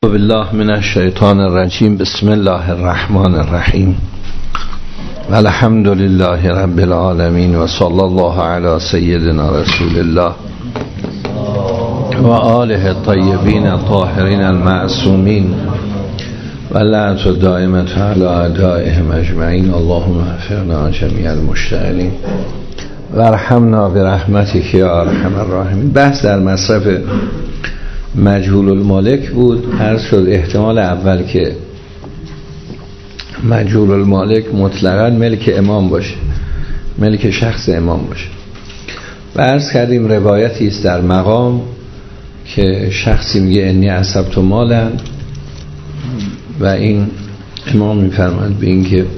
بالله من الشیطان الرجیم. بسم الله الرحمن الرحیم. الحمد لله رب العالمین و صلی الله علی سیدنا رسول الله و آله الطیبین الطاهرین المعصومین و لعنت الدائمة علی اعدائهم اجمعین. اللهم اغفرنا جمیع المشتغلین و ارحمنا برحمتک یا ارحم الراحمین. بحث در مصرف مجهول المالک بود. عرض شد احتمال اول که مجهول المالک مطلقاً ملک امام باشه، ملک شخص امام باشه. و عرض کردیم روایتی است در مقام که شخصی میگه انی اصبت مالا و این امام میفرماید به این که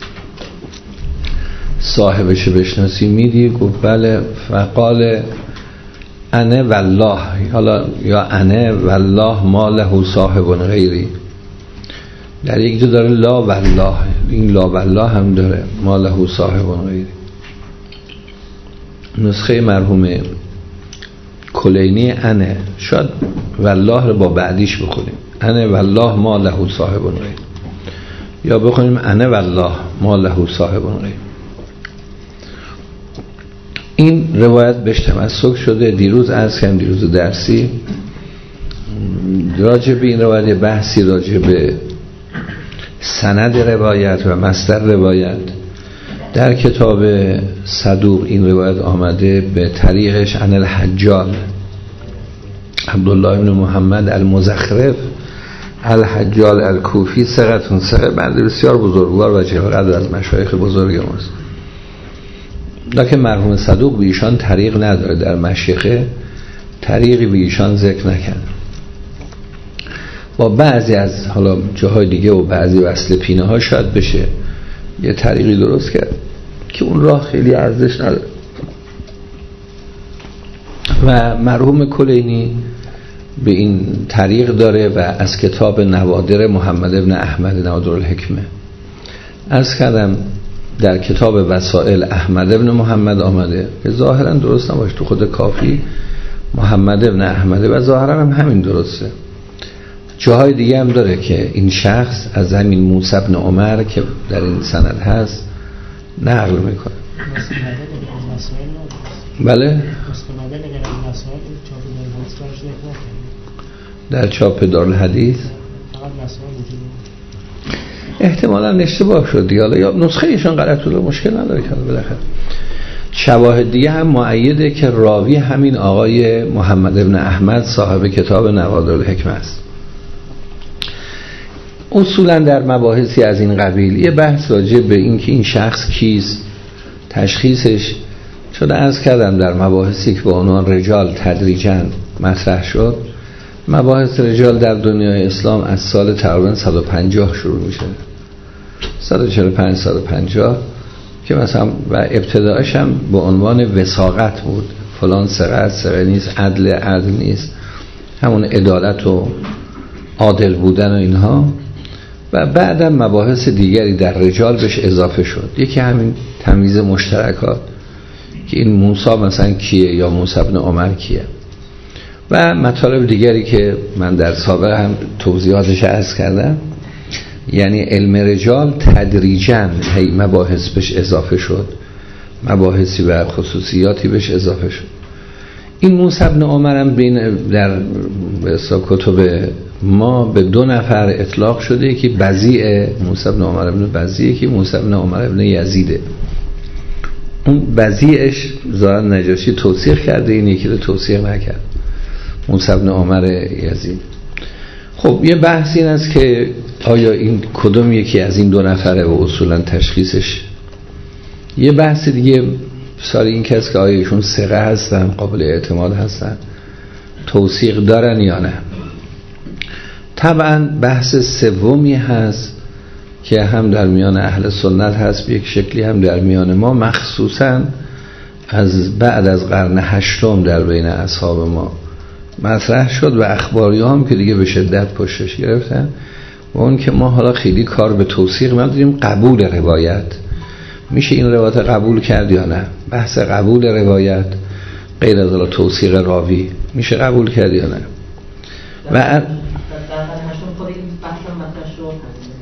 صاحبش بشناسی میدی؟ گفت بله. فقال انه والله، حالا یا انه والله ما له صاحب غیری. در یک جا داره لا والله، این لا والله هم داره ما له صاحب غیری. نسخه مرحوم کلینی انه، شاید والله رو با بعدیش بخونیم، انه والله ما له صاحب غیری، یا بخونیم انه والله ما له صاحب غیری. این روایت بهش تمسک شده. دیروز عرض کردم، دیروز درسی راجع به این روایت بحثی راجع به سند روایت و مصدر روایت در کتاب صدوق این روایت آمده به طریقش عن الحجال عبدالله ابن محمد المزخرف الحجال الکوفی ثقة ثقه، بنده بسیار بزرگوار و جلیل از مشایخ بزرگ ماست، لکن مرحوم صدوق به ایشان طریق نداره، در مشیخه طریقی به ایشان ذکر نکنه. با بعضی از حالا جاهای دیگه و بعضی وصل پینه ها شاید بشه یه طریقی درست کرد که اون راه خیلی ارزش نداره. و مرحوم کلینی به این طریق داره و از کتاب نوادر محمد ابن احمد نوادر الحکمه عرض کردم در کتاب وسائل احمد ابن محمد آمده که ظاهرا درست نباشه، تو خود کافی محمد ابن احمد و ظاهرا هم همین درسته. جاهای دیگه هم داره که این شخص از همین موسی ابن عمر که در این سند هست نقل میکنه. بله در چاپ دارالحدیث احتمالا اشتباه شد دیگه، یا نسخه ایشان غلط بوده، مشکل نداره که بالاخره شواهد دیگه هم مؤیده که راوی همین آقای محمد ابن احمد صاحب کتاب نوادر الحکمه است. اصولا در مباحثی از این قبیل یه بحث راجع به این که این شخص کیست، تشخیصش، چون عرض کردم در مباحثی که با عنوان رجال تدریجاً مطرح شد. مباحث رجال در دنیای اسلام از سال تقریبا 150 شروع میشه، 145 150 که مثلا و ابتدایش هم به عنوان وثاقت بود، فلان ثقه نیست، عدل نیست، همون عدالت و عادل بودن و اینها. و بعدم مباحث دیگری در رجال بهش اضافه شد. یکی همین تمیز مشترکات که این موسی مثلا کیه یا موسی ابن عمر کیه، و مطالب دیگری که من در سابق هم توضیحاتش عرض کردم. یعنی علم رجال تدریجاً مباحث بهش اضافه شد، مباحثی و خصوصیاتی بهش اضافه شد. این موسی ابن عمر هم در کتب ما به 2 نفر اطلاق شده، یکی بزیع موسی ابن عمر ابن بزیع، یکی موسی ابن عمر ابن یزیده. اون بزیعش ظاهرا نجاشی توثیق کرده، این یکی رو توثیق نکرد، موسی ابن عمر یزید. خب یه بحث این است که آیا این کدوم یکی از این 2 نفره و اصولا تشخیصش. یه بحث دیگه سال این کس که آیا ایشون ثقه هستن، قابل اعتماد هستن، توثیق دارن یا نه. طبعا بحث سومی هست که هم در میان اهل سنت هست به یک شکلی، هم در میان ما، مخصوصا از بعد از قرن 8 در بین اصحاب ما مطرح شد و اخباری هم که دیگه به شدت پشتش گرفتن. و اون که ما حالا خیلی کار به توثیق نداریم، قبول روایت، میشه این روایت قبول کرد یا نه. بحث قبول روایت غیر از توثیق راوی میشه قبول کرد یا نه. و خود این بحث هم مطرح شد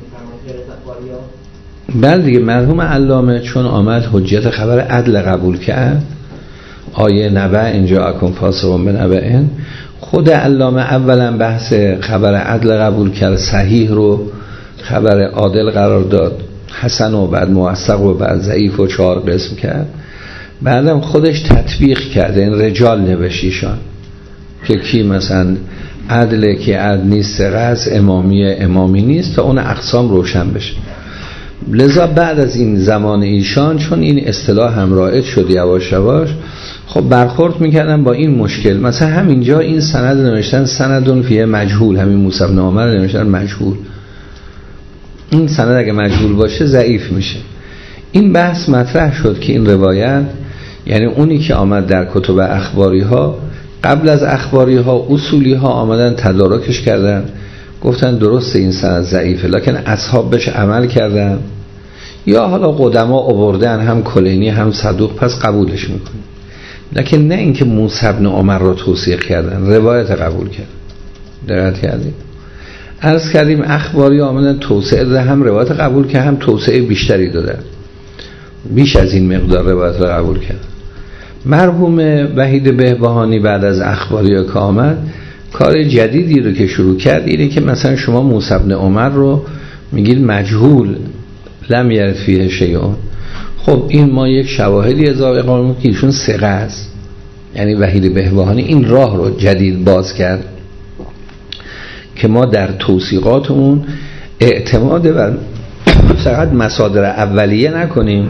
بله دیگه. مرحوم علامه چون آمد حجت خبر عدل قبول کرد، آیه نبأ اینجا اکن فاسقون بنبأ، خود علامه اولا بحث خبر عدل قبول کرد، صحیح رو خبر عادل قرار داد، حسن و بعد موثق و بعد ضعیف و 4 قسم کرد. بعدم خودش تطبیق کرده، این رجال نوشیشان که کی مثلا عدله که عدل نیست، ثقه امامی نیست، تا اون اقسام روشن بشه. لذا بعد از این زمان ایشان چون این اصطلاح هم رایج شد یواش یواش، خب برخورد میکردن با این مشکل. مثلا همینجا این سند نوشتن سندون فیه مجهول، همین موسی بن عمر نوشتن مجهول. این سند اگه مجهول باشه ضعیف میشه. این بحث مطرح شد که این روایت، یعنی اونی که آمد در کتب اخباری ها، قبل از اخباری ها اصولی ها آمدن تدارکش کردن، گفتن درسته این سند ضعیفه، لکن اصحاب بهش عمل کردن، یا حالا قدما آوردن، هم کلینی هم صدوق، پس قبولش میکنیم. لکن نه اینکه موسی بن عمر رو توثیق کردن، روایت قبول کرد. دقت کردیم؟ عرض کردیم اخباری آمدن توسعه ده، هم روایت قبول کرد، هم توسعه بیشتری دادن، بیش از این مقدار روایت رو قبول کرد. مرحوم وحید بهبهانی بعد از اخباری که آمد، کار جدیدی رو که شروع کرد اینه که مثلا شما موسی بن عمر رو میگید مجهول، لم یرد فیه شیء. خب این ما یک شواهدی اضافه قانون که ایشون ثقه است، یعنی وحید بهبهانی این راه رو جدید باز کرد که ما در توثیقاتمون اعتماد بر فقط مصادر اولیه نکنیم،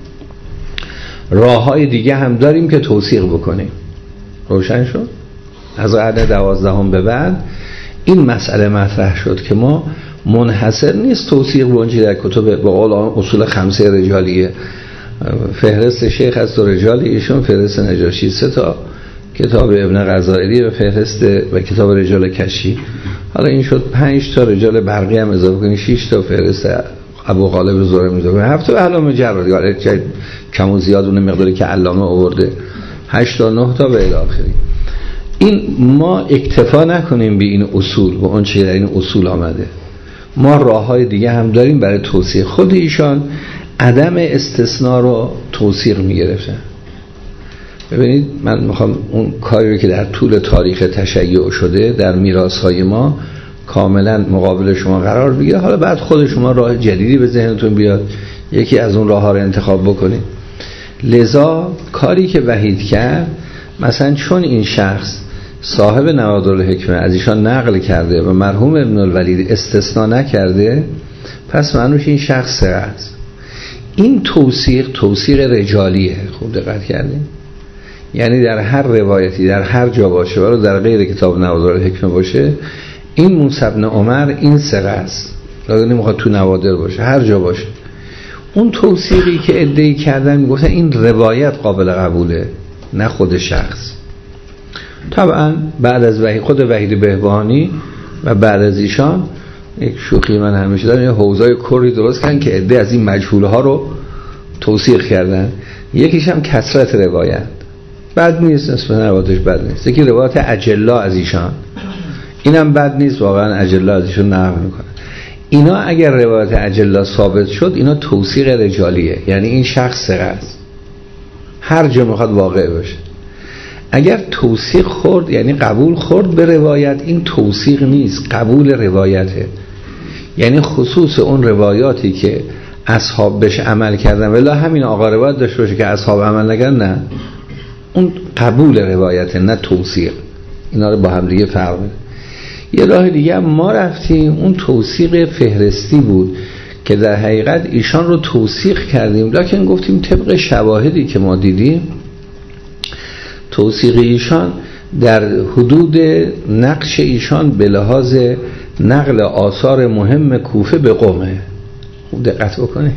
راه‌های دیگه هم داریم که توثیق بکنیم. روشن شد؟ از قرن 12 به بعد این مسئله مطرح شد که ما منحصر نیست توثیق بونجی در کتب با قول اصول 5 رجالیه، فهرست شیخ از 2 رجال ایشون، فهرست نجاشی 3 تا، کتاب ابن غزائری و فهرست و کتاب رجال کشی، حالا این شد 5 تا، رجال برقی هم اضافه کنی 6 تا، فهرست ابو غالب زهره اضافه کنی 7 تا، علامه جرادی کم و زیاد اون مقداری که علامه آورده 8 تا 9 تا به الی آخری. این ما اکتفا نکنیم به این اصول، به اون چیزی در این اصول آمده، ما راه‌های دیگه هم داریم برای توثیق. خود ایشان عدم استثناء رو توثیق می‌گرفتن. ببینید من میخوام اون کاری که در طول تاریخ تشیع شده در میراث‌های ما کاملا مقابل شما قرار بگیره، حالا بعد خود شما راه جدیدی به ذهنتون بیاد، یکی از اون راه‌ها رو انتخاب بکنید. لذا کاری که وحید کرد، مثلا چون این شخص صاحب نوادرالحکمه از ایشان نقل کرده و مرحوم ابن الولید استثناء نکرده، پس معنوش این شخص ثقه است. این توثیق رجالیه. خوب دقت کردیم؟ یعنی در هر روایتی در هر جا باشه، ولی در غیر کتاب نوادرالحکمه باشه، این موسی بن عمر این ثقه است، لازم نمیخواد تو نوادر باشه، هر جا باشه. اون توثیقی که ادعی کردن میگفتن این روایت قابل قبوله، نه خود شخص. طبعا بعد از خود وحید بهبهانی و بعد از ایشان یک شوخی من همیشه دارم، یه حوزای کری درست کردن که عده از این مجهوله ها رو توثیق کردن. یکیش هم کثرت روایت، بد نیست، اسم روایتش بد نیست. یکی روایت اجلا از ایشان، اینم بد نیست، واقعا اجلا از ایشون نقل میکنه. اینا اگر روایت اجلا ثابت شد، اینا توثیق رجالیه، یعنی این شخص ثقه است هر جا میخواد واقع باشه. اگر توثیق خورد یعنی قبول خورد به روایت، این توثیق نیست، قبول روایته. یعنی خصوص اون روایاتی که اصحاب بهش عمل کردن، ولی همین آقا روایت داشته باشه که اصحاب عمل نکردن، نه، اون قبول روایته نه توثیق. اینا رو با هم دیگه فرق می‌کنه. یه راه دیگه ما رفتیم، اون توثیق فهرستی بود که در حقیقت ایشان رو توثیق کردیم، لکن گفتیم طبق شواهدی که ما دیدیم توثیق ایشان در حدود نقش ایشان به لحاظ نقل آثار مهم کوفه به قمه. خوب دقت بکنید،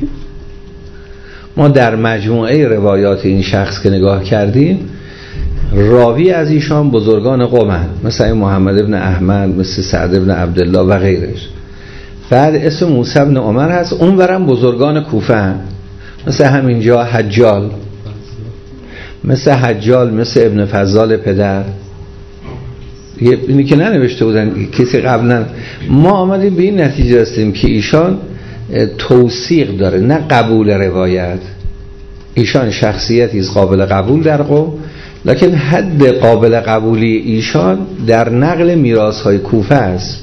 ما در مجموعه روایات این شخص که نگاه کردیم، راوی از ایشان بزرگان قومن، مثل محمد ابن احمد، مثل سعد ابن عبدالله و غیرش. بعد اسم موسی ابن عمر هست، اونورم بزرگان کوفه هست، مثل همینجا حجال، مثل ابن فضال پدر، اینی که ننوشته بودن کسی قبلا. ما آمدیم به این نتیجه رسیدیم که ایشان توثیق داره نه قبول روایت. ایشان شخصیتی است قابل قبول در قوم، لکن حد قابل قبولی ایشان در نقل میراث‌های کوفه است.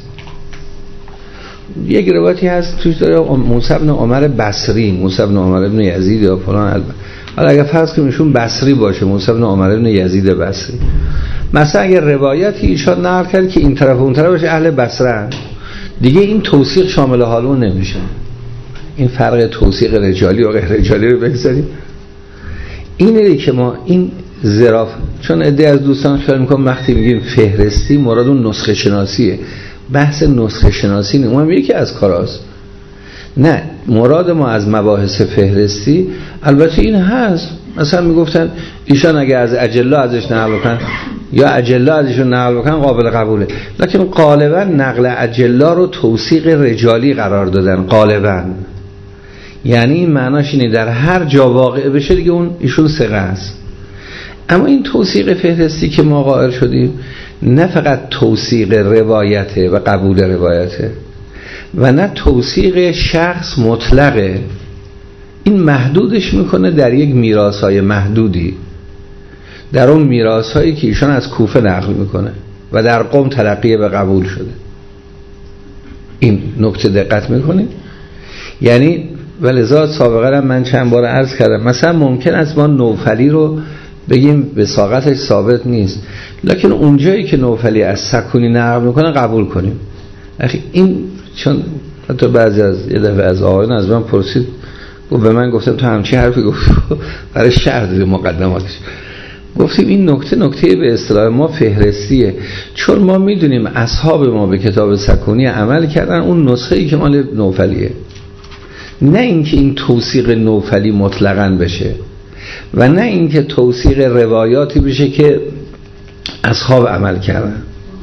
یک روایتی هست توش داره موسی بن عمر بصری، موسی بن عمر بن یزید یا فلان. حالا اگر فرض کنیم ایشون بصری باشه، موسی بن عمر بن یزید بصری، مثلا اگر روایتی ایشان نقل کرد که این طرف و اون طرفش اهل بصره، دیگه این توثیق شامل حالون نمیشه. این فرق توثیق رجالی و غیر رجالی رو بگذاریم. اینه که ما این ظراف، چون عده از دوستان خیال میکنم وقتی میگیم فهرستی مراد اون نسخه شناسیه. بحث نسخه شناسی نه، اونم یکی از کاراست. نه، مراد ما از مباحث فهرستی البته این هست. مثلا میگفتن ایشان اگه از اجلا ازش نقل بکن یا اجلا ازشون نقل بکن قابل قبوله، لکن غالبا نقل اجلا رو توثیق رجالی قرار دادن غالبا. یعنی این معناش اینه در هر جا واقع بشه دیگه اون ایشون ثقه است. اما این توثیق فهرستی که ما قائل شدیم نه فقط توثیق روایته و قبول روایته و نه توثیق شخص مطلقه. این محدودش میکنه در یک میراث‌های محدودی، در اون میراث‌هایی که ایشان از کوفه نقل میکنه و در قوم تلقی به قبول شده. این نکته دقت میکنید؟ یعنی ولذا سابقا من چند بار عرض کردم مثلا ممکن است ما نوفلی رو بگیم وثاقتش ثابت نیست، لکن اونجایی که نوفلی از سکونی نقل میکنه قبول کنیم. این چون حتی بعضی از یه دفعه از آقایان از من پرسید، به من گفتم تو همچی حرفی گفت برای شرح دادیم مقدماتش. گفتیم این نکته به اصطلاح ما فهرستیه، چون ما میدونیم اصحاب ما به کتاب سکونی عمل کردن اون نسخه‌ای که مال نوفلیه، نه اینکه این توثیق نوفلی مطلقاً بشه و نه اینکه توثیق روایاتی بشه که اصحاب عمل کردن.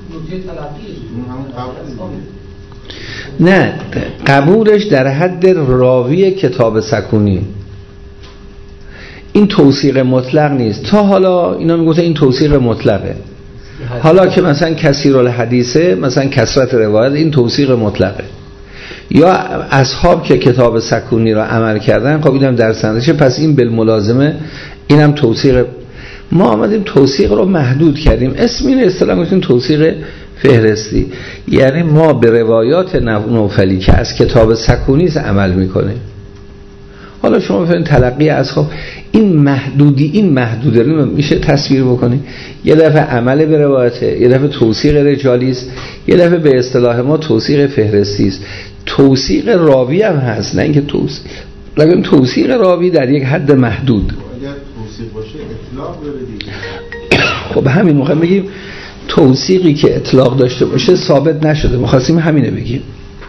نه، قبولش در حد راوی کتاب سکونی. این توثیق مطلق نیست. تا حالا اینا میگفتن این توثیق مطلقه، حالا که مثلا کثیر الحدیثه، مثلا کثرت روایت، این توثیق مطلقه. یا اصحاب که کتاب سکونی را عمل کردن خب اینم در سندشه، پس این بالملازمه اینم توثیق. ما آمدیم توثیق رو محدود کردیم، اسم این اصطلاح گفتیم توثیق فهرستی. یعنی ما به روایات نوفلی که از کتاب سکونی عمل میکنه. حالا شما بفرمایید تلقی اصحاب این محدوده رو میشه تصویر بکنی. یه دفعه عمل به روایته، یه دفعه توثیق رجالی است، یه دفعه به اصطلاح ما توثیق فهرستی است. توثیق راوی هم هست، نه اینکه توثیق، لکن توثیق راوی در یک حد محدود. اگر توثیق باشه اطلاق داره دیگه. خب همین موقع بگیم توثیقی که اطلاق داشته باشه ثابت نشده. می‌خواستیم همینه بگیم.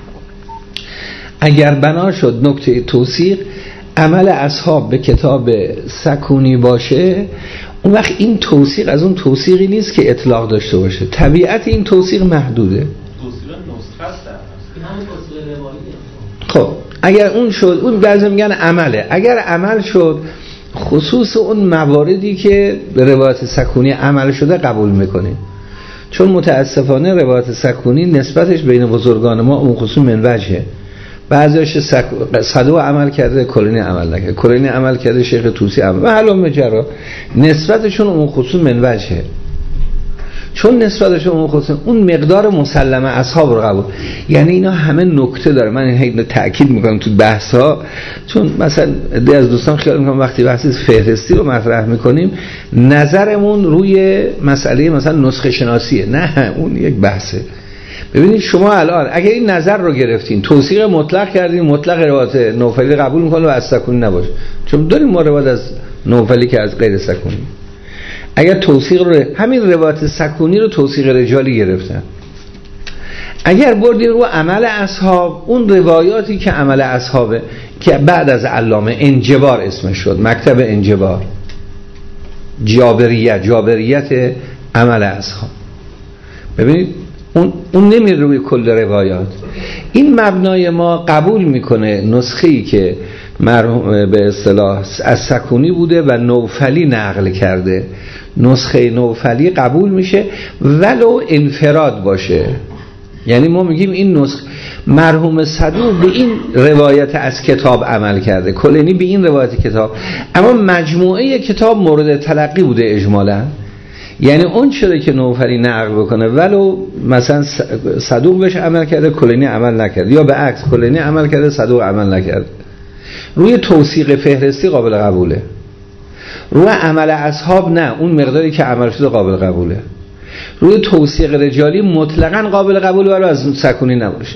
اگر بنا شد نکته توثیق عمل اصحاب به کتاب سکونی باشه، اون وقت این توثیق از اون توثیقی نیست که اطلاق داشته باشه. طبیعت این توثیق محدوده. توثیق نسخه است. خب اگر اون شد، اون بعضی میگن عمله. اگر عمل شد، خصوص اون مواردی که به روایت سکونی عمل شده قبول میکنیم، چون متاسفانه روایت سکونی نسبتش بین بزرگان ما اون خصوص منوجه. بعضیش صدو عمل کرده، کلینی عمل نکرده، کلینی عمل کرده، شیخ طوسی عمل و حلم جرا، نسبتشون اون خصوص منوجه. چون نسبتشون اون خصوص اون مقدار مسلمه اصحاب رو قبول. یعنی اینا همه نکته داره. من این تأکید میکنم تو بحث ها، چون مثلا عده از دوستان خیال میکنم وقتی بحث فهرستی رو مطرح میکنیم نظرمون روی مسئله مثلا نسخه شناسیه. نه، اون یک بحثه. ببینید شما الان اگر این نظر رو گرفتین، توثیق مطلق کردین، مطلق روایت نوفلی قبول میکنه و از سکونی نباشه، چون داریم ما روایت از نوفلی که از غیر سکونی. اگر توثیق رو همین روایت سکونی رو توثیق رجالی گرفتن، اگر بردین رو عمل اصحاب، اون روایاتی که عمل اصحابه که بعد از علامه انجبار اسمش شد، مکتب انجبار، جابریت عمل اصحاب. ببینید اون نمیره روی کل روایات. این مبنای ما قبول میکنه نسخه‌ای که به اصطلاح از سکونی بوده و نوفلی نقل کرده، نسخه نوفلی قبول میشه ولو انفراد باشه. یعنی ما میگیم این نسخه مرحوم صدوق به این روایت از کتاب عمل کرده، کلینی به این روایت کتاب، اما مجموعه کتاب مورد تلقی بوده اجمالا. یعنی اون چیزی که نوفلی نقل بکنه ولو مثلا صدوق بهش عمل کرده کلینی عمل نکرد، یا به عکس کلینی عمل کرده صدوق عمل نکرد، روی توثیق فهرستی قابل قبوله، روی عمل اصحاب نه، اون مقداری که عمل شده قابل قبوله، روی توثیق رجالی مطلقاً قابل قبوله ولی از سکونی نباشه.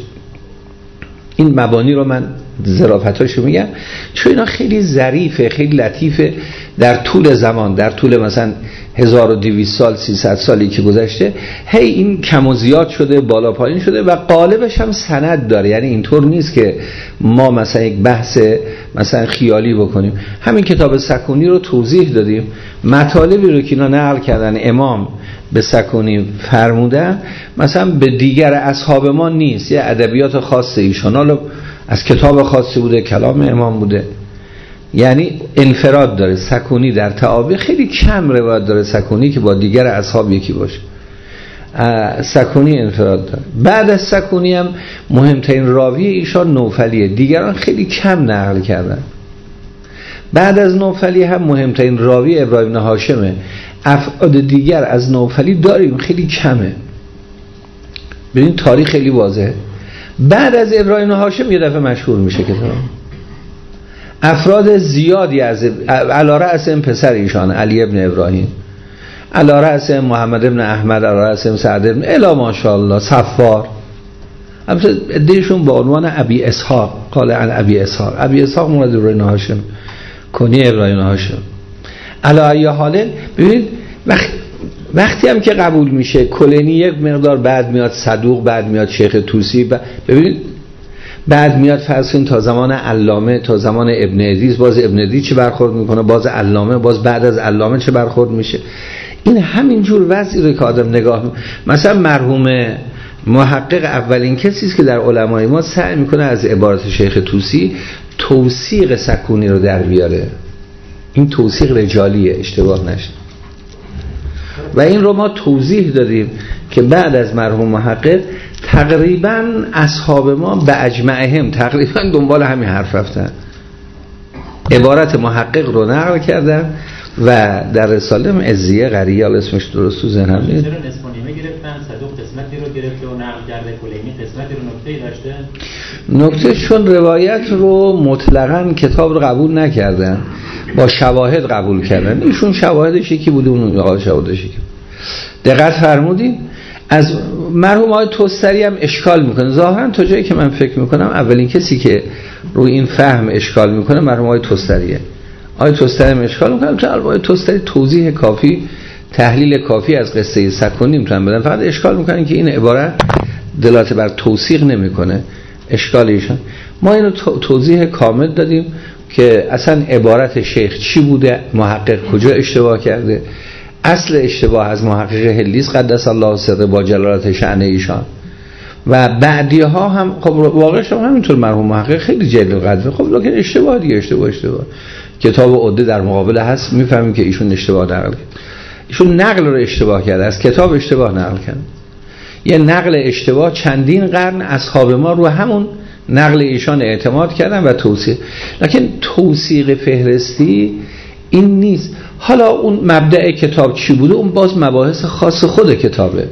این مبانی رو من ظرافتاشو میگم چون اینا خیلی ظریفه، خیلی لطیفه. در طول زمان، در طول مثلا 1200 سال 300 سالی که گذشته، هی این کم و زیاد شده، بالا پایین شده و قالبش هم سند داره. یعنی اینطور نیست که ما مثلا یک بحث مثلا خیالی بکنیم. همین کتاب سکونی رو توضیح دادیم، مطالبی رو که اینا نقل کردن امام به سکونی فرمودن مثلا به دیگر اصحاب ما نیست، یه ادبیات خاص ایشان، حالا از کتاب خاصی بوده، کلام امام بوده. یعنی انفراد داره سکونی در تعابیر، خیلی کم روایت داره سکونی که با دیگر اصحاب یکی باشه. سکونی انفراد داره. بعد از سکونی هم مهمترین راوی ایشان نوفلیه، دیگران خیلی کم نقل کردن. بعد از نوفلی هم مهمترین راوی ابراهیم بن هاشمه. افعاد دیگر از نوفلی داریم خیلی کمه. ببین تاریخ خیلی واضحه. بعد از ابراهیم بن هاشم یه دفعه مشهور میشه کتاب. افراد زیادی از علی رأس پسر ایشان علی ابن ابراهیم، علی رأس محمد ابن احمد، علی رأس سعد ابن الا ماشاءالله صفار، البته ادیشون با عنوان ابی اسحاق، قال عن ابی اسحاق، ابی اسحاق مراد ابراهیم هاشم کنی ابراهیم هاشم. علی ای حال ببینید وقتی هم که قبول میشه کلینی یک مقدار بعد میاد صدوق، بعد میاد شیخ طوسی، ببینید بعد میاد فرض کنید تا زمان علامه، تا زمان ابن ادریس، باز ابن ادریس چه برخورد میکنه، باز علامه، باز بعد از علامه چه برخورد میشه. این همینجور وضعی رو که آدم نگاه مثلا مرحوم محقق اولین کسی است که در علمای ما سعی میکنه از عبارت شیخ طوسی توثیق سکونی رو در بیاره. این توثیق رجالیه، اشتباه نشه. و این رو ما توضیح دادیم که بعد از مرحوم محقق تقریبا اصحاب ما به اجمعهم تقریبا دنبال همین حرف رفتن، عبارت محقق رو نقل کردن و در رساله عزیه غریال اسمش درست تو ذهنم نیست. چرا نصف و نیمه گرفتن؟ صدوق قسمتی رو گرفته و نقل کرده، کلینی قسمتی رو نکته‌ای داشته. نکته چون روایت رو مطلقاً کتاب رو قبول نکردن، با شواهد قبول کردن. ایشون شواهدش یکی بوده، اون آقا شواهدش یکی. دقت فرمودین؟ از مرحوم آقای توستری هم اشکال میکنه. ظاهرا تا جایی که من فکر میکنم اولین کسی که روی این فهم اشکال میکنه مرحوم آقای توستریه. آقای توستری هم اشکال میکنه. چون آقای توستری توضیح کافی، تحلیل کافی از قصه سکونی میتونن بدن، فقط اشکال میکنن که این عبارت دلالت بر توثیق نمیکنه. اشکال ایشان ما اینو توضیح کامل دادیم که اصلا عبارت شیخ چی بوده، محقق کجا اشتباه کرده. اصل اشتباه از محقق هلیس قدس الله سره با جلالت شأن ایشان و بعدی ها هم خب واقعش هم همینطور. مرحوم محقق خیلی جلیل قدره، خب لکن اشتباه دیگه، اشتباه کتاب عده در مقابل هست، میفهمیم که ایشون اشتباه نقل کرد. ایشون نقل رو اشتباه کرده، از کتاب اشتباه نقل کرد. یه نقل اشتباه چندین قرن اصحاب ما رو همون نقل ایشان اعتماد کردن و توثیق. لکن توثیق فهرستی این نیست. حالا اون مبدأ کتاب چی بوده، اون باز مباحث خاص خود کتابه.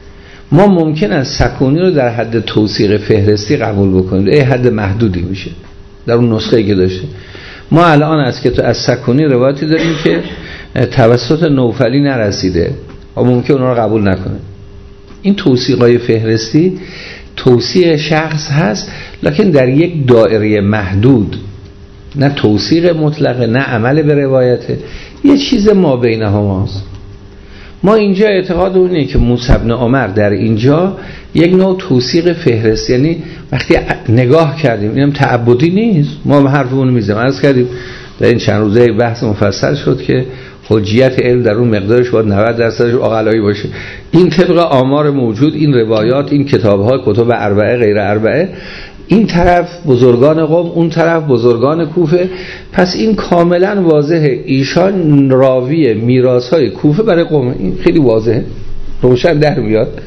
ما ممکن است سکونی رو در حد توثیق فهرستی قبول بکنیم، یه حد محدودی میشه در اون نسخه‌ای که داشته. ما الان از سکونی روایتی داریم که توسط نوفلی نرسیده و ممکن اونا رو قبول نکنه. این توثیقای فهرستی توثیق شخص هست، لکن در یک دایره محدود، نه توثیق مطلقه، نه عمل به روایته، یه چیز ما بینهماست. ما اینجا اعتقاد اونه که موسی بن عمر در اینجا یک نوع توثیق فهرست، یعنی وقتی نگاه کردیم اینم تعبدی نیست، ما حرفمون میزنیم. عرض کردیم در این چند روزه بحث مفصل شد که حجیت علم در اون مقدارش باید 90% عقلایی باشه. این طبق آمار موجود، این روایات، این کتاب‌ها، کتب اربعه غیر اربعه، این طرف بزرگان قوم، اون طرف بزرگان کوفه. پس این کاملا واضحه ایشان راوی میراث‌های کوفه برای قوم، این خیلی واضحه، روشن در میاد.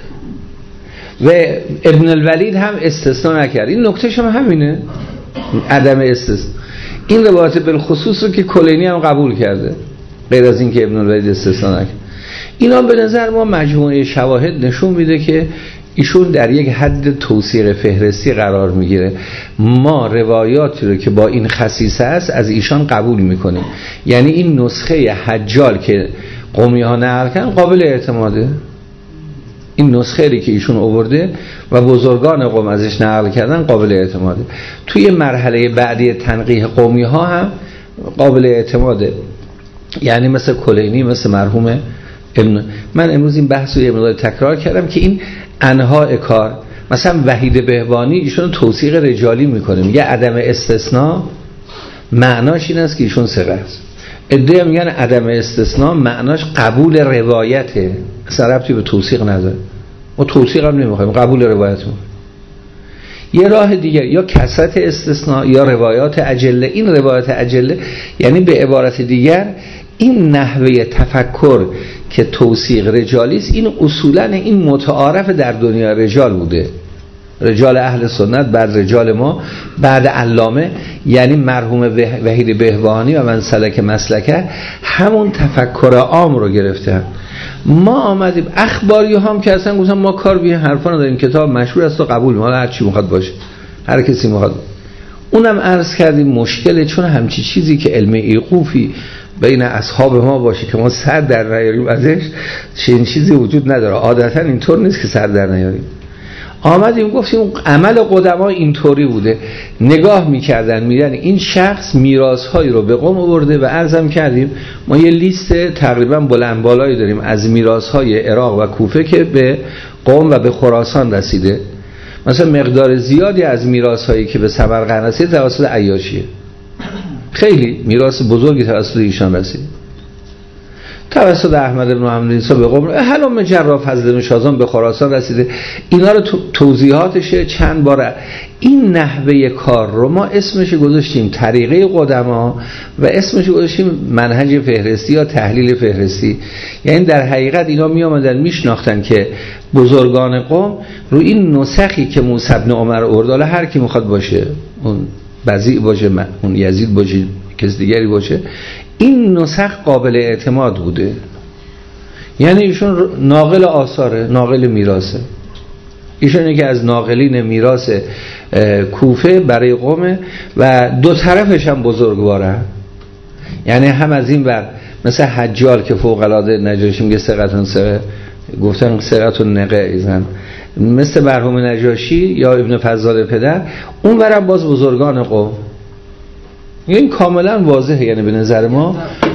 و ابن الولید هم استثناء نکرد. این نکتهش هم همینه، عدم استثناء. این روایت بالخصوص رو که کلینی هم قبول کرده، غیر از این که ابن الولید استثناء نکرد. اینا به نظر ما مجموعه شواهد نشون میده که ایشون در یک حد توثیق فهرستی قرار میگیره. ما روایاتی رو که با این خصیصه است از ایشان قبول میکنیم. یعنی این نسخه حجال که قومی ها نقل کردن قابل اعتماده، این نسخه ای که ایشون آورده و بزرگان قوم ازش نقل کردن قابل اعتماده. توی مرحله بعدی تنقیح قومی ها هم قابل اعتماده، یعنی مثل کلینی، مثل مرحوم من امروز این بحث رو یه مقدار تکرار کردم که این انواع کار، مثلا وحید بهبانی ایشون توثیق رجالی میکنه، میگه عدم استثناء معناش این است که ایشون ثقه است. ادعا میگن عدم استثناء معناش قبول روایته، اصلا ربطی به توثیق نداره. ما توثیق هم نمیخوایم، قبول روایت میخوایم. یه راه دیگر یا کثرت استثناء یا روایات عجله. این روایات عجله یعنی به عبارت دیگر این نحوه تفکر که توثیق رجالی است، این اصولا این متعارف در دنیا رجال بوده، رجال اهل سنت، بعد رجال ما، بعد علامه، یعنی مرحوم وحید بهبانی و من سلک مسلکه همون تفکر عام رو گرفتن. ما آمدیم اخباری هم که اصلا گفتن ما کار به حرفا نداریم، کتاب مشهور است و قبول ما هر چی میخواد باشه، هر کسی میخواد. اونم عرض کردیم مشکله، چون همچی چیزی که علم ایقوفی بین اصحاب ما باشه که ما سر در نیاریم ازش، چنین چیزی وجود نداره. عادتا اینطور نیست که سر در نیاریم. آمدیم گفتیم عمل قدما اینطوری بوده، نگاه میکردن میدن این شخص میراث‌هایی رو به قوم آورده و عرضم کردیم ما یه لیست تقریبا بلند بالایی داریم از میراث‌های عراق و کوفه که به قوم و به خراسان رسیده. مثلا مقدار زیادی از میراث‌هایی که به سمرقند رسید توسط عیاشیه، خیلی میراث بزرگی توسط ایشان رسید. توسط احمد بن محمد عیسی به قوم، حلم جرا فضل بن شازان به خراسان رسیده. اینا رو توضیحاتشه چند بار. این نحوه کار رو ما اسمش گذاشتیم طریقه قدما و اسمش گذاشتیم منهج فهرستی یا تحلیل فهرستی. یعنی در حقیقت اینا می آمدن میشناختن که بزرگان قوم رو این نسخی که موسی بن عمر آورد، هر کی میخواد باشه، اون بزیع باشه، اون یزید باشه، کس دیگری باشه، این نسخ قابل اعتماد بوده. یعنی ایشون ناقل آثاره، ناقل میراثه. ایشون یکی از ناقلین میراث کوفه برای قومه و دو طرفش هم بزرگواره. یعنی هم از این ور مثل حجال که فوق العاده نجاشی میگه ثقتون ثقه، گفتن ثقتون نقه ایزن، مثل مرحوم نجاشی یا ابن فضال پدر، اون ورم باز بزرگان قوم. این کاملا واضحه. یعنی به نظر ما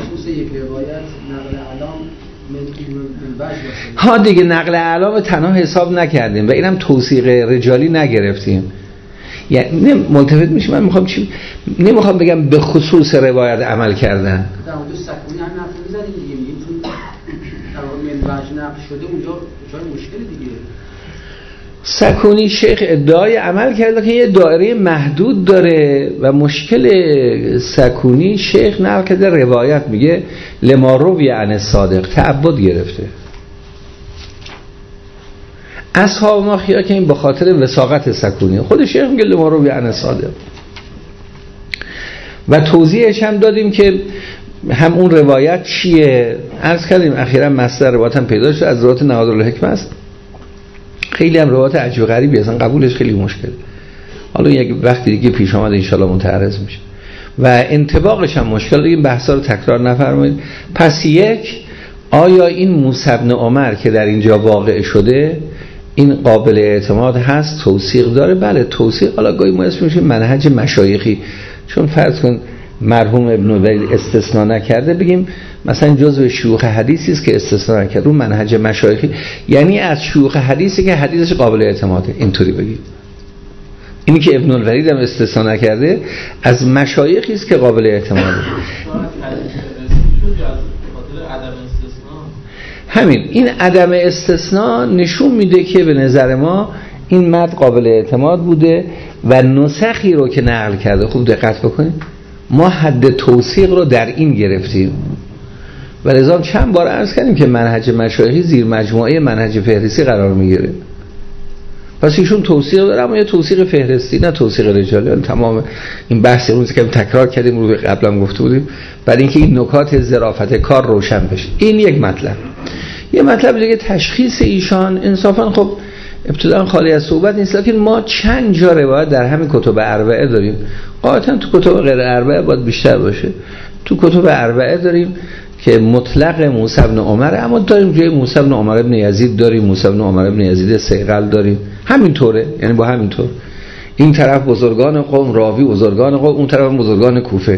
ها دیگه نقل اعلام تنها حساب نکردیم و اینم توثیق رجالی نگرفتیم. یعنی ملتفت میشه، من میخوام چی، نمیخوام بگم به خصوص روایت عمل کردن. در اون دو سکونی هم نقل می‌زنیم دیگه، میگیم چون در واقع منبعش نقل شده اونجا جای مشکل دیگه. سکونی شیخ ادعای عمل کرده که یه دایره محدود داره و مشکل سکونی شیخ نقل کرده روایت، میگه لما روی عن صادق، تعبد گرفته. اصحاب ما خیال که این به خاطر وثاقت سکونی، خود شیخ میگه لما روی عن صادق. و توضیحش هم دادیم که هم اون روایت چیه. عرض کردیم اخیراً مصدر روایت هم پیدا شد از روایت نوادرالحکمه است. خیلی هم روایت عجیب غریبی اصلا قبولش خیلی مشکل. حالا یک وقتی دیگه پیش آمده ان شاءالله متعرض میشه و انطباقش هم مشکل. این بحثا رو تکرار نفرمایید. پس یک، آیا این موسی بن عمر که در اینجا واقع شده این قابل اعتماد هست، توثیق داره؟ بله توثیق. حالا گاهی ما اسمش منهج مشایخی، چون فرض کن مرحوم ابن ولید استثناء نکرده، بگیم مثلا جزو شیوخ حدیثی است که استثناء نکرده، اون منهج مشایخی، یعنی از شیوخ حدیثی که حدیثش قابل اعتماده، اینطوری بگید. اینی که ابن الولید هم استثناء نکرده از مشایخی است که قابل اعتماده. همین این عدم استثناء نشون میده که به نظر ما این مرد قابل اعتماد بوده و نسخی رو که نقل کرده. خوب دقت بکنید، ما حد توثیق رو در این گرفتیم و لذا چند بار عرض کردیم که منهج مشایخی زیر مجموعه منهج فهرستی قرار میگیره. پس ایشون توثیق داره، اما یه توثیق فهرستی، نه توثیق رجالی. یعنی تمام این بحث روزی که تکرار کردیم رو قبلا گفته بودیم برای اینکه این نکات ظرافت کار روشن بشه. این یک مطلب. یه مطلب دیگه تشخیص ایشان انصافا خب ابتداً خالی از صحبت نیست، لیکن ما چند جا روایت در همین کتب اربعه داریم. قاطعاً تو کتب غیر اربعه باید بیشتر باشه. تو کتب اربعه داریم که مطلق موسی بن عمر، اما داریم جای موسی بن عمر بن یزید داریم، موسی بن عمر بن یزید صیقل داریم. همینطوره، یعنی با همینطور این طرف بزرگان قوم راوی بزرگان قوم، اون طرف بزرگان کوفه.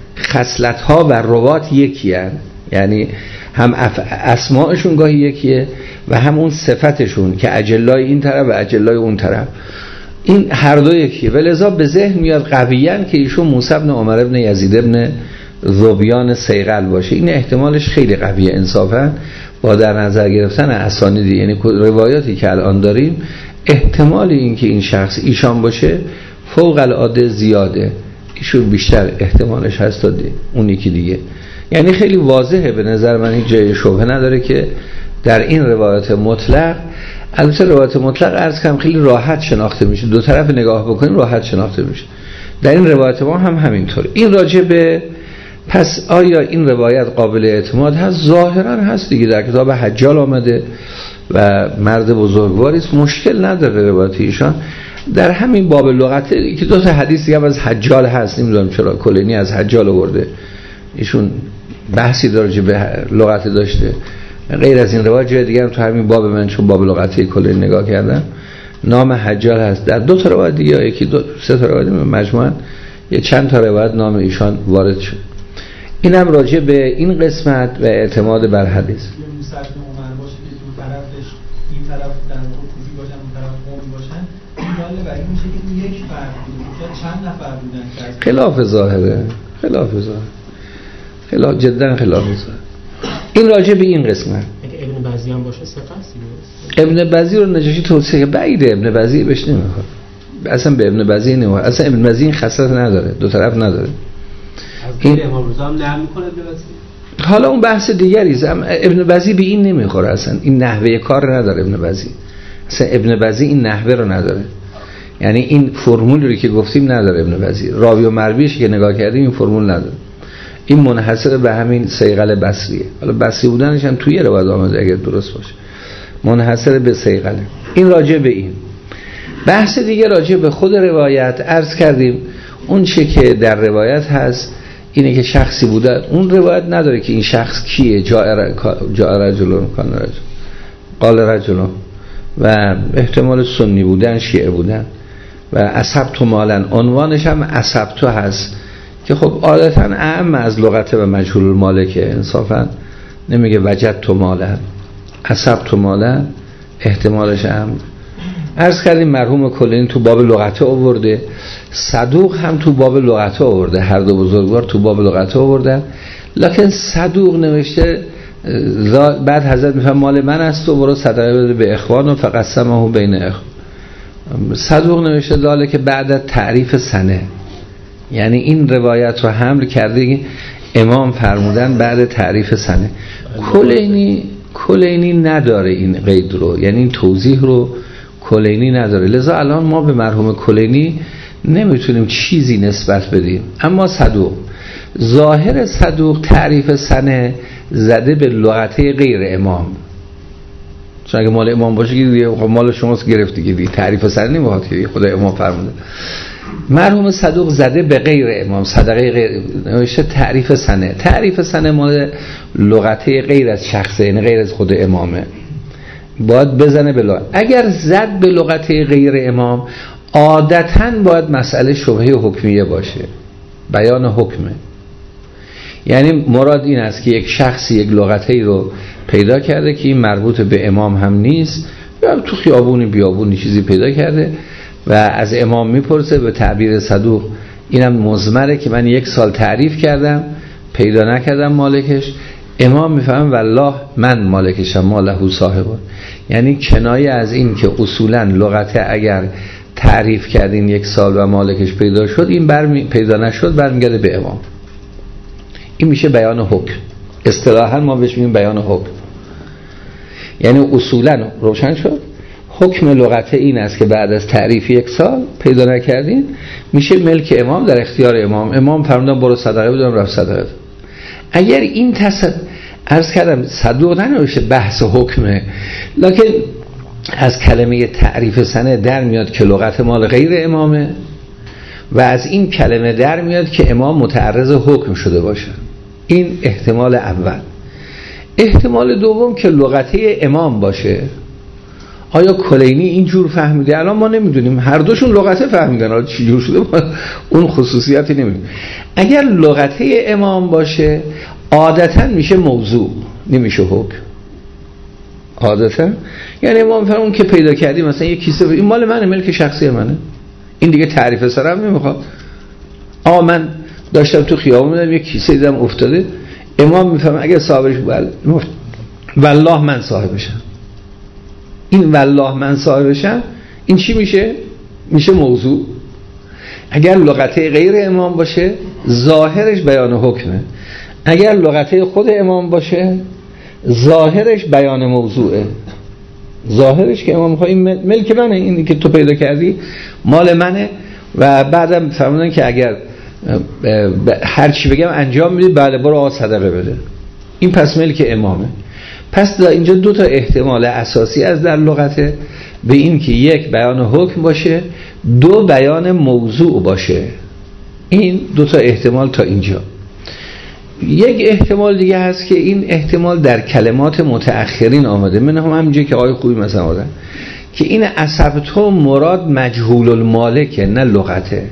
خصلت‌ها و روات یکیه، یعنی هم اسماءشون گاهی یکیه و هم اون صفتشون که اجلای این طرف و اجلای اون طرف، این هر دو یکیه. ولذا به ذهن میاد قویاً که ایشون موسی بن عمر بن یزید بن ذوبیان صیقل باشه. این احتمالش خیلی قویه انصافا با در نظر گرفتن اسانیدی، یعنی روایاتی که الان داریم، احتمال این که این شخص ایشان باشه فوق العاده زیاده. ایشون بیشتر احتمالش هست تا اون یکی دیگه. یعنی خیلی واضحه به نظر من، این جای شبهه نداره که در این روایت مطلق، البته روایت مطلق عرض کنم خیلی راحت شناخته میشه، دو طرف نگاه بکنیم راحت شناخته میشه. در این روایت ما هم همینطور. این راجع به پس آیا این روایت قابل اعتماد هست؟ ظاهرا هست دیگه، در کتاب حجال آمده و مرد بزرگواری است، مشکل نداره روایت ایشان. در همین باب لغت که دو تا حدیث دیگه از حجال هست، نمیدونم چرا کلینی از حجال آورده، ایشون بحثی داره به لغت داشته. غیر از این روایت جای دیگه هم تو همین باب من چون باب لغتی کلینی نگاه کردم نام حجال هست. در دو تا روایت دیگه، یکی دو سه تا روایت مجموعاً یه چند تا روایت نام ایشان وارد شد. اینم راجع به این قسمت و اعتماد بر حدیث. موسی بن عمر باشه که دو طرفش این طرف در واقع کوفی باشن اون طرف قومی باشن، این داله بر این میشه که این یک فرد بود، چند نفر بودن که خلاف ظاهره، خلاف جدا خلاف ظاهر. این راجع به این قسمت. اگه ابن بزی هم باشه سقاسی ابن بزی رو نجاشی توصیه بعیده، ابن بزی بهش نمیخواد، اصلا به ابن بزی نمیخواد، اصلا ابن بزی این خصلت نداره، دو طرف نداره. این امام رضا هم نقل میکنه ابن بزی. حالا اون بحث دیگری است. ابن بزی به این نمیخوره، اصلا این نحوه کار نداره ابن بزی. اصلا ابن بزی این نحوه رو نداره، یعنی این فرمولی رو که گفتیم نداره ابن بزی. راوی و مرویش که نگاه کردیم این فرمول نداره. این منحصر به همین صیقل بصریه. حالا بصری بودنش هم توی روایت آمده اگر درست باشه، منحصر به صیقله. این راجع به این. بحث دیگه راجع به خود روایت عرض کردیم. اون چه که در روایت هست اینه که شخصی بوده، اون روایت نداره که این شخص کیه. جاء رجلون کان رجل قال رجلون، و احتمال سنی بودن، شیعه بودن. و اصبت مالن، عنوانش هم اصبت هست که خب عادتا اعم از لغت و مجهول المالکه، انصافا نمیگه وجدت مالن، اصبت مالن احتمالش هم. عرض کردیم مرحوم کلینی تو باب لغته آورده، صدوق هم تو باب لغته آورده، هر دو بزرگوار تو باب لغته آوردن. لکن صدوق نوشته بعد حضرت میفهم مال من است و برو صدقه بده به اخوان و فقسمه بین اخوان. صدوق نوشته داله که بعد تعریف سنه، یعنی این روایت رو حمل کرده امام فرمودن بعد تعریف سنه. کلینی نداره این قید رو، یعنی این توضیح رو کلینی نداره. لذا الان ما به مرحوم کلینی نمیتونیم چیزی نسبت بدیم. اما صدوق، ظاهر صدوق تعریف سنه زده به لغته غیر امام، چون اگه مال امام باشه که مال شماست گرفتی که تعریف سنه نمیخواد که خدا امام فرموده. مرحوم صدوق زده به غیر امام، صدقه غیر نوشته تعریف سنه. تعریف سنه مال لغته غیر از شخصه، یعنی غیر از خود امامه، باید بزنه به لغت. اگر زد به لغته غیر امام عادتاً باید مسئله شبهه حکمیه باشه، بیان حکمه. یعنی مراد این است که یک شخصی یک لغته‌ای رو پیدا کرده که این مربوط به امام هم نیست، یا تو خیابونی بیابونی چیزی پیدا کرده و از امام میپرسه. به تعبیر صدوق اینم مضمره که من 1 سال تعریف کردم پیدا نکردم مالکش، امام میفهمن والله من مالکشم ما له صاحبون، یعنی کنایه از این که اصولا لغت اگر تعریف کردین 1 سال و مالکش پیدا شد، این پیدا نشد برمیگرده به امام. این میشه بیان حکم. اصطلاحا ما بهش میگیم بیان حکم. یعنی اصولا روشن شد حکم لغت این است که بعد از تعریف 1 سال پیدا نکردین میشه ملک امام، در اختیار امام. امام فرمودن برو صدقه بدم، رفت صدقه. اگر این عرض کردم صدوق ننوشه بحث حکمه، لکن از کلمه تعریف سنه در میاد که لغت مال غیر امامه و از این کلمه در میاد که امام متعرض حکم شده باشه. این احتمال اول. احتمال دوم که لغته امام باشه. آیا کلینی اینجور فهمیده؟ الان ما نمیدونیم، هر دوشون لغته فهمیدن، حالا چی جور شده ما اون خصوصیاتی نمیدونیم. اگر لغته امام باشه عادتا میشه موضوع، نمیشه حکم. عادتا یعنی امام فرمون که پیدا کردی مثلا یک کیسه، این مال منه، ملک شخصی منه، این دیگه تعریف سرم نمیخواد. من داشتم تو خیابون میدم یک کیسه دیدم افتاده، امام میفهمه اگه صاحبش والله من صاحبشم. این والله من صاحبشم این چی میشه؟ میشه موضوع. اگر لغته غیر امام باشه ظاهرش بیان حکمه، اگر لغته خود امام باشه ظاهرش بیان موضوعه. ظاهرش که امام میخواد این ملک منه، این که تو پیدا کردی مال منه. و بعدم فرمودن که اگر هر چی بگم انجام میدی، بله برو صدقه بده. این پس ملک امامه. پس اینجا 2 تا احتمال اساسی از در لغته، به این که 1 بیان حکم باشه، 2 بیان موضوع باشه. این 2 تا احتمال تا اینجا. یک احتمال دیگه هست که این احتمال در کلمات متأخرین آمده، من همینجا که آقای خوبی مثلا آمدن که این اصبتو مراد مجهول المالکه، نه لغته.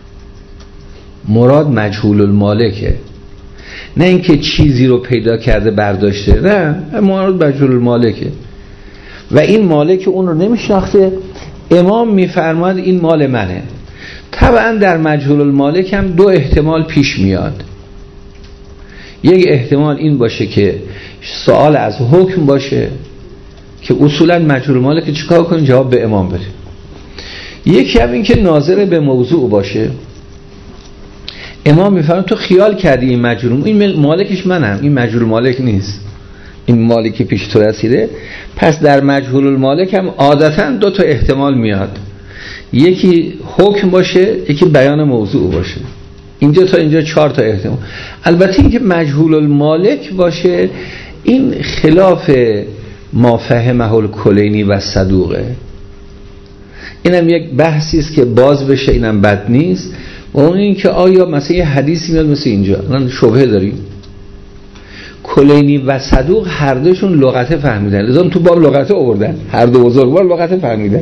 مراد مجهول المالکه، نه اینکه چیزی رو پیدا کرده برداشته، نه، مراد مجهول المالکه و این مالک اون رو نمیشناخته. امام میفرماد این مال منه. طبعا در مجهول المالک هم 2 احتمال پیش میاد. یک احتمال این باشه که سوال از حکم باشه که اصولا مجهول المالک چیکار کنیم؟ جواب به امام بده. یکی هم این که ناظر به موضوع باشه. امام میفرماد تو خیال کردی این مجهول، این مالکش منم، این مجهول مالک نیست، این مالکی پیش تو رسیده. پس در مجهول المالک هم عادتا 2 تا احتمال میاد، یکی حکم باشه، یکی بیان موضوع باشه. اینجا تا اینجا 4 تا احتمال. البته این که مجهول المالک باشه این خلاف ما فهمه الکلینی و صدوقه. اینم یک بحثی است که باز بشه، اینم بد نیست. و اون این که آیا مثلا یه حدیثی میاد مثل اینجا، من شبهه داریم، کلینی و صدوق هر دوشون لغته فهمیدن، لذا تو باب لغته آوردن، هر دو بزرگوار لغته فهمیدن.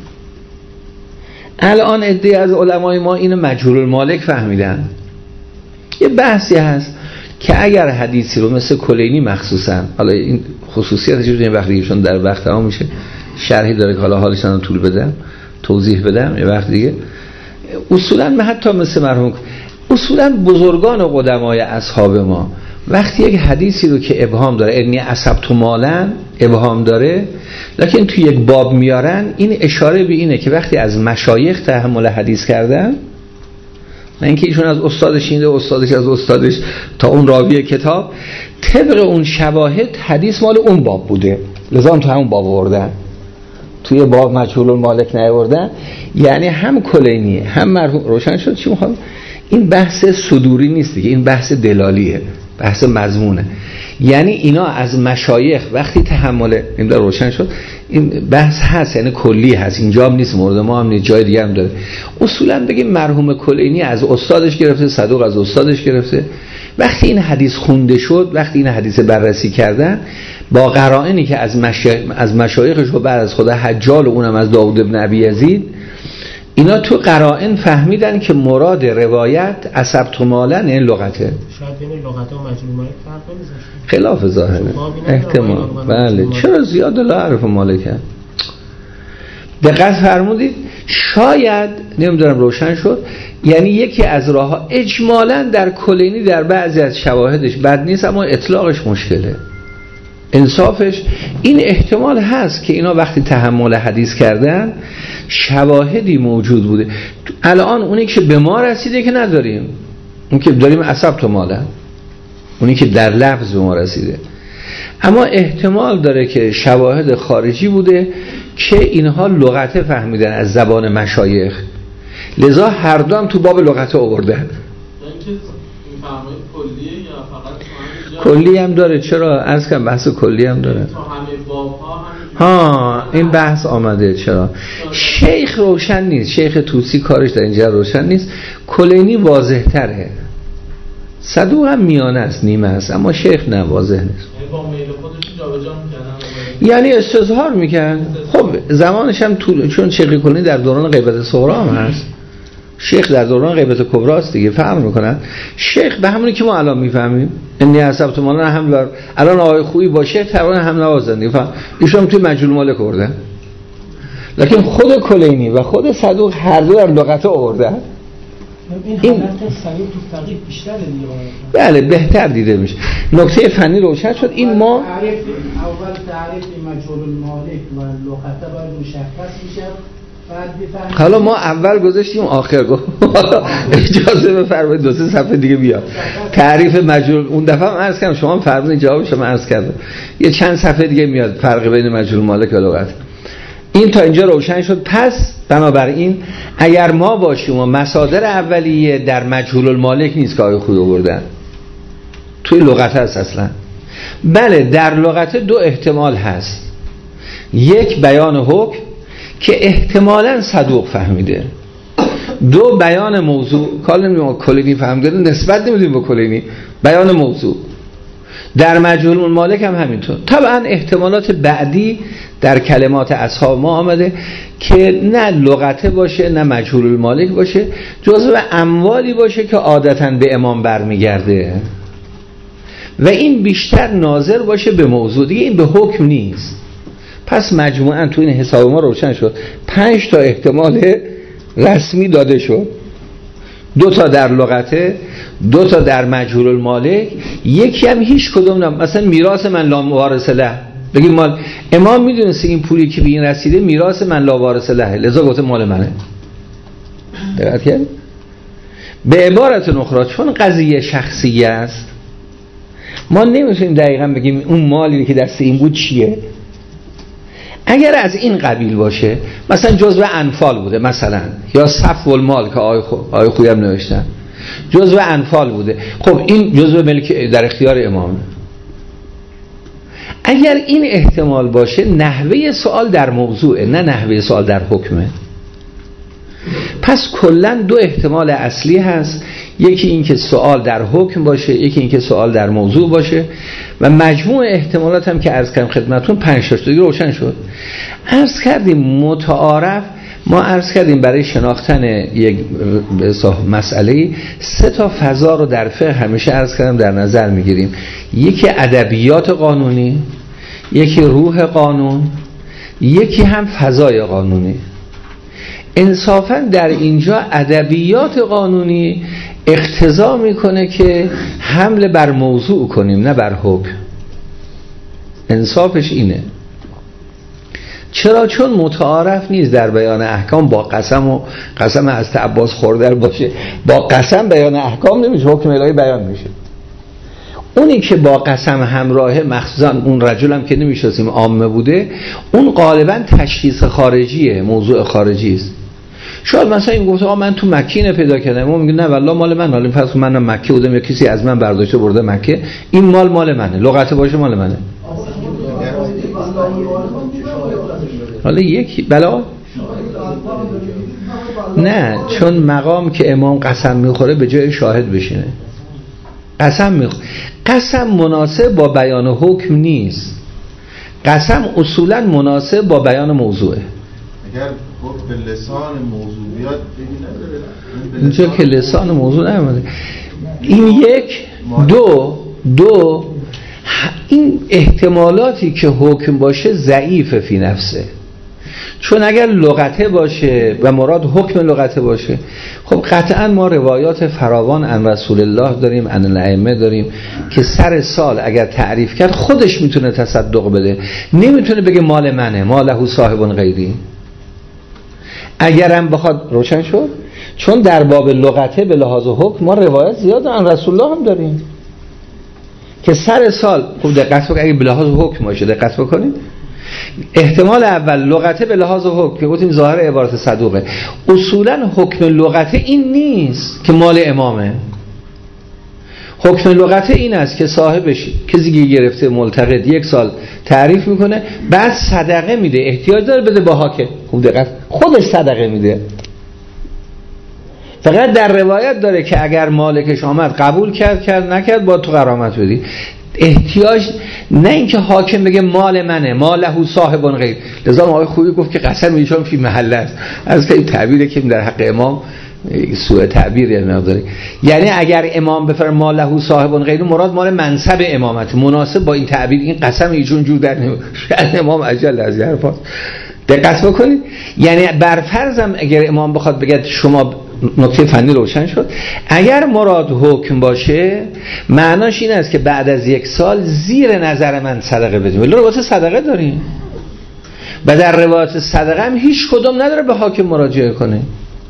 الان عده از علمای ما اینو مجهول المالک فهمیدن. یه بحثی هست که اگر حدیثی رو مثل کلینی مخصوصا، حالا این خصوصیتش رو یه وقتی چون در وقت ها میشه شرحی داره که حالا حالش رو طول بدم، توضیح بدم یه وقت دیگه. اصولا حتی مثل مرحوم اصولا بزرگان و قدمای اصحاب ما وقتی یک حدیثی رو که ابهام داره، انی اصبت مالن ابهام داره، لکن تو یک باب میارن، این اشاره به اینه که وقتی از مشایخ تحمل حدیث کردن، نه اینکه ایشون از استادش اینده، استادش از استادش تا اون راوی کتاب، طبق اون شواهد حدیث مال اون باب بوده، لذا تو همون باب آوردن، توی باب مجهول المالک نیاوردن. یعنی هم کلینی هم مرحوم روشن شد چی میخوام. این بحث صدوری نیست دیگه، این بحث دلالیه، بحث مضمونه. یعنی اینا از مشایخ وقتی تحمل این داره روشن شد، این بحث هست، یعنی کلی هست، اینجا هم نیست، مورد ما هم نیست، جای دیگه هم داره. اصولا بگیم مرحوم کلینی از استادش گرفته، صدوق از استادش گرفته. وقتی این حدیث خونده شد، وقتی این حدیث بررسی کردن با قرائنی که از مشایخش و بعد از خدا حجال و اونم از داوود ابن ابی یزید، اینا تو قرائن فهمیدن که مراد روایت اصبت مالن این لغته. شاید بین لغت و مجهول المالک فرق نمی‌ذاره. خلاف ظاهره. احتمال. بله. چرا زیاد لا عرف مالکه؟ دقت فرمودید شاید نمیدونم روشن شد. یعنی یکی از راه‌ها اجمالاً در کلینی در بعضی از شواهدش بد نیست، اما اطلاقش مشکله. انصافش این احتمال هست که اینا وقتی تحمل حدیث کردن شواهدی موجود بوده. الان اونی که به ما رسیده که نداریم، اون که داریم اصبت مالا، اونی که در لفظ به ما رسیده، اما احتمال داره که شواهد خارجی بوده که اینها لغت فهمیدن از زبان مشایخ، لذا هر دو هم تو باب لغت آوردن. کلی هم داره. چرا؟ عرض کنم بحث کلی هم داره. این بحث آمده. چرا؟ شیخ روشن نیست، شیخ توسی کارش در اینجا روشن نیست. کلینی واضح تره، صدوق هم میانه است، نیمه است، اما شیخ نه، واضح نیست. یعنی استظهار میکرد. خب زمانش هم چون شیخ کلینی در دوران غیبت صغرا هم هست، شیخ در دوران غیبت کبرا است دیگه، فرق میکنن. شیخ به همونی که ما الان میفهمیم، انی حسبت مولانا هم بر الان آقای خویی با شیخ تقریبا هم نوازن دیگه، ایشون توی مجهول مالک آوردن، لکن خود کلینی و خود صدوق هر دو در لغت آوردن. این حالت صدوق تو فقیه بیشتر دیگه. بله بهتر دیده میشه. نکته فنی روشن شد. این ما اول تعریف مجهول المالک و لغت باید مشخص میشه. حالا ما اول گذاشتیم آخر گفت اجازه بفرمایید 2-3 صفحه دیگه بیاد تعریف مجهول. اون دفعه هم عرض کردم، شما فرمودین جوابش من عرض کردم، یه چند صفحه دیگه میاد فرق بین مجهول مالک و لغت. این تا اینجا روشن شد. پس بنابراین اگر ما باشیم و مصادر اولیه در مجهول المالک نیست که آقای خویی آوردن، توی لغت هست اصلا. بله در لغت دو احتمال هست، یک بیان حکم که احتمالاً صدوق فهمیده، دو بیان موضوع. کار نمیدونم کلینی فهمیده، نسبت نمیدونیم با کلینی، بیان موضوع. در مجهول المالک هم همینطور. طبعا احتمالات بعدی در کلمات اصحاب ما آمده که نه لغته باشه نه مجهول المالک باشه، جزو اموالی باشه که عادتاً به امام برمیگرده و این بیشتر ناظر باشه به موضوع دیگه، این به حکم نیست. پس مجموعاً تو این حساب ما روشن شد 5 تا احتمال رسمی داده شد، 2 تا در لغته، 2 تا در مجهول المالک، یکی هم هیچ کدوم نه. مثلا میراث من لا وارث له، بگیم مال امام میدونسته این پولی که به این رسیده میراث من لا وارث له، لذا گفته مال منه. دقت کرد؟ به عبارت اخرى چون قضیه شخصی است ما نمیتونیم دقیقاً بگیم اون مالی که دست این بود چیه. اگر از این قبیل باشه، مثلا جزء انفال بوده مثلا، یا صفو المال که آقای خویی هم نوشتن جزء انفال بوده، خب این جزء ملک در اختیار امامه. اگر این احتمال باشه نحوه سوال در موضوعه نه نحوه سوال در حکمه. پس کلا 2 احتمال اصلی هست، یکی این که سوال در حکم باشه، یکی این که سوال در موضوع باشه و مجموع احتمالات هم که عرض کردم خدمتتون 5 تا دیگه روشن شد. عرض کردیم متعارف، ما عرض کردیم برای شناختن یک مسئله 3 تا فضا رو در فقه همیشه عرض کردم در نظر میگیریم، یکی ادبیات قانونی، یکی روح قانون، یکی هم فضای قانونی. انصافاً در اینجا ادبیات قانونی اقتضا میکنه که حمله بر موضوع کنیم نه بر حکم. انصافش اینه. چرا؟ چون متعارف نیست در بیان احکام با قسم از عباس خورده باشه، با قسم بیان احکام نمیشه، حکم الهی بیان میشه. اونی که با قسم همراهه، مخصوصا اون رجل هم که نمیشناسیم عامه بوده، اون غالبا تشخیص خارجیه، موضوع خارجی است. شاید مثلا این گفته من تو مکه اینو پیدا کردم، ما میگیم نه والله مال من، حالا فرض کن منم مکه بودم یا کسی از من برداشته برده مکه، این مال منه، لغت باشه مال منه. حالا یک بلا نه، چون مقام که امام قسم میخوره به جای شاهد بشینه. قسم مناسب با بیان حکم نیست، قسم اصولا مناسب با بیان موضوعه. اگر به لسان موضوع بیاد اینجا که لسان موضوع نمیده. این یک. دو این احتمالاتی که حکم باشه ضعیفه فی نفسه، چون اگر لغته باشه و مراد حکم لغته باشه، خب قطعا ما روایات فراوان عن رسول الله داریم، عن الائمه داریم که سر سال اگر تعریف کرد خودش میتونه تصدق بده، نمیتونه بگه مال منه، ماله صاحب غیری. اگرم بخواد روشن شد، چون در باب لغته به لحاظ حکم ما روایت زیاد عن رسول الله هم داریم که سر سال، خوب دقت بکنید، اگه به لحاظ حکم باشه دقت بکنید، احتمال اول لغته به لحاظ حکم که گفتیم ظاهر عبارت صدوقه، اصولا حکم لغته این نیست که مال امامه. حکم لغته این است که صاحبش کسی که گرفته ملتقط 1 سال تعریف میکنه، بعد صدقه میده، احتیاج داره بده با حاکم، خوب دقت، خودش صدقه میده. فقط در روایت داره که اگر مالکش آمد قبول کرد نکرد با تو غرامت بدی. احتیاج نه اینکه حاکم بگه مال منه، ماله صاحب غیر. لذا آقای خویی گفت که قسم ایشان فی محله است. از این تعبیری که در حق امام سوء تعبیر مقداری، یعنی اگر امام بفرماید ماله صاحب غیر، مراد مال منصب امامت، مناسب با این تعبیر این قسم ایشون جور در نمیاد. امام اجل از حرفات دقت بکنید. یعنی برفرضم اگر امام بخواد بگه شما، نکته فنی روشن شد، اگر مراد حکم باشه معناش این است که بعد از 1 سال زیر نظر من صدقه بدیم. ولی روایت صدقه داریم و در روایت صدقه هم هیچ کدوم نداره به حاکم مراجعه کنه.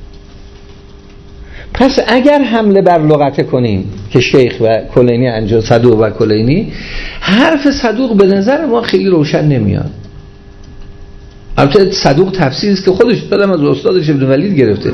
پس اگر حمله بر لغته کنیم که شیخ و کلینی انجا، صدوق و کلینی، حرف صدوق به نظر ما خیلی روشن نمیاد. البته صدوق تفسیری است که خودش دادم از استادش ابن ولید گرفته.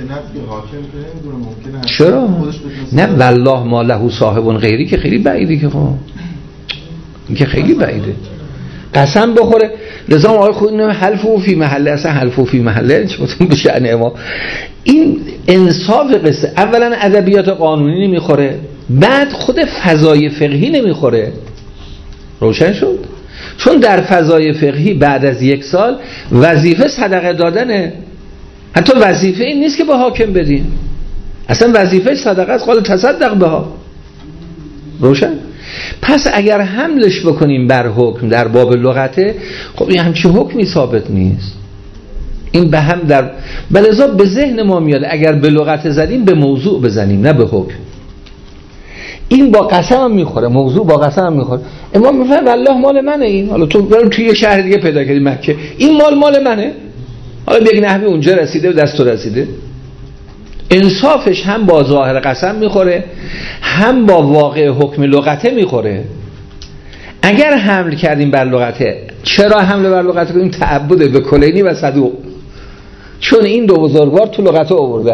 چرا؟ نه والله ما له صاحب غیری که خیلی بعیده، که خب این که خیلی بعیده، قسم بخوره. لذا آقای خود اینه حلف و فی محله، اصلا حلف و فی محله چون به شأن ما این انصاف قصه. اولا ادبیات قانونی نمیخوره، بعد خود فضای فقهی نمیخوره. روشن شد؟ چون در فضای فقهی بعد از 1 سال وظیفه صدقه دادنه. حتی وظیفه این نیست که به حاکم بدین، اصلا وظیفه صدقه است، قال تصدق بها. روشن؟ پس اگر حملش بکنیم بر حکم در باب لغته، خب این همچی حکمی ثابت نیست. این به هم در بلذا به ذهن ما میاد اگر به لغت زدیم به موضوع بزنیم نه به حکم. این با قسم هم میخوره، موضوع با قسم هم میخوره. امام میفهمه والله مال منه این، حالا تو یه شهر دیگه پیدا کردی مکه، این مال منه، حالا به یک نحوی اونجا رسیده و دست تو رسیده. انصافش هم با ظاهر قسم میخوره، هم با واقع حکم لغته میخوره. اگر حمل کردیم بر لغته، چرا حمل بر لغته کنیم؟ تعبده به کلینی و صدوق، چون این دو بزرگوار تو لغته آورده.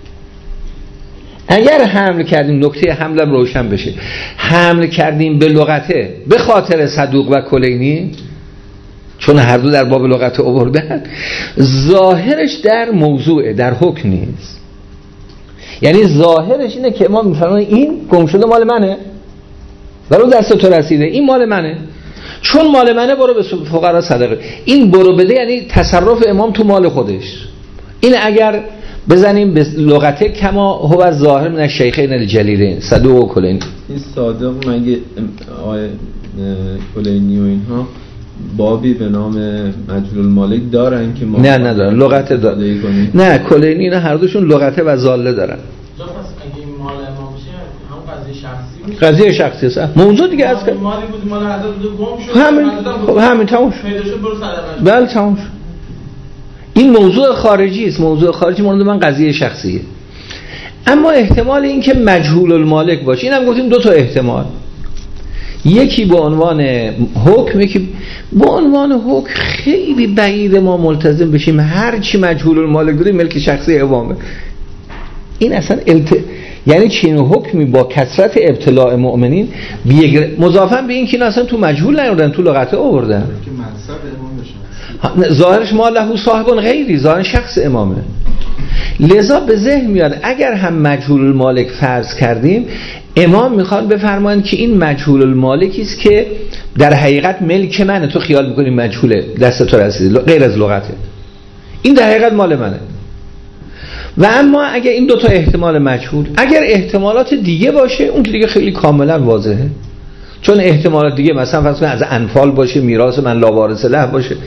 اگر حمل کردیم، نکته حملم روشن بشه، حمل کردیم به لغته به خاطر صدوق و کلینی، چون هر دو در باب لغته آوردن، ظاهرش در موضوع، در حکم نیست. یعنی ظاهرش اینه که امام میفرماید این گم شده مال منه و رو دست تو رسیده، این مال منه، چون مال منه برو به فقرا صدقه. این برو بده یعنی تصرف امام تو مال خودش. این اگر بزنیم به لغته کما هو ظاهر من الشیخین الجلیلین صدوق و کلینی. این صادق مگه آقای کلینی و اینها بابی به نام مجهول المالک دارن که ما نه ندارن، لغته دارن. نه کلینی نه، هر دوشون لغته و ضاله دارن. پس اگه این مال امام شه هم قضیه شخصی میشه، قضیه شخصی است. موضوع دیگه از مالی بود، مال حضرت بود، گم شد، همین تموم شد. پیدا شد، برو صدقه. بله تموم شد. این موضوع خارجی است، موضوع خارجی مورد من قضیه شخصیه. اما احتمال این که مجهول المالک باشه، این هم گفتیم 2 تا احتمال، یکی به عنوان حکم، یکی به عنوان حکم. خیلی بعید ما ملتزم بشیم هر چی مجهول المالک داره ملک شخصی امامه. این اصلا یعنی چین حکمی با کثرت ابتلاع مؤمنین مضافاً به این که اصلا تو مجهول نیوردن، تو لغته آوردن که منصب امام بشه، ظاهرش ما له صاحب غیری، ظاهر شخص امامه. لذا به ذهن میاد اگر هم مجهول المالک فرض کردیم، امام میخواد بفرمایند که این مجهول المالکی است که در حقیقت ملک منه، تو خیال میکنی مجهوله، دست تو رسیده، غیر از لغته، این در حقیقت مال منه. و اما اگر این 2 تا احتمال مجهول، اگر احتمالات دیگه باشه، اون که دیگه خیلی کاملا واضحه. چون احتمالات دیگه مثلا فرض کن از انفال باشه، میراث من لا وارث له باشه،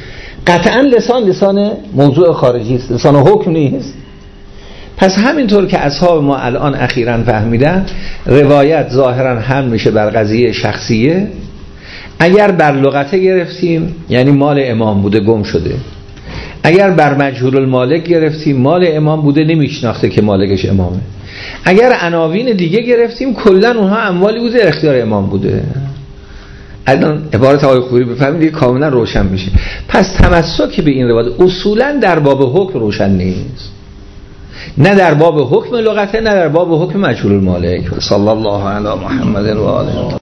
قطعا لسان موضوع خارجی است، لسان حکم نیست. پس همینطور که اصحاب ما الان اخیراً فهمیدن روایت ظاهراً هم میشه بر قضیه شخصیه. اگر بر لغته گرفتیم یعنی مال امام بوده گم شده، اگر بر مجهول المالک گرفتیم مال امام بوده نمیشناخته که مالکش امامه، اگر عناوین دیگه گرفتیم کلا اونها اموالی بوده اختیار امام بوده. الان عبارت آقای خوری بفهمید کاملا روشن میشه. پس تمسک به این روایت اصولا در باب حکم روشن نیست، نه در باب حکم لغته نه در باب حکم مجهول المالک. صلی الله علی محمد و آله.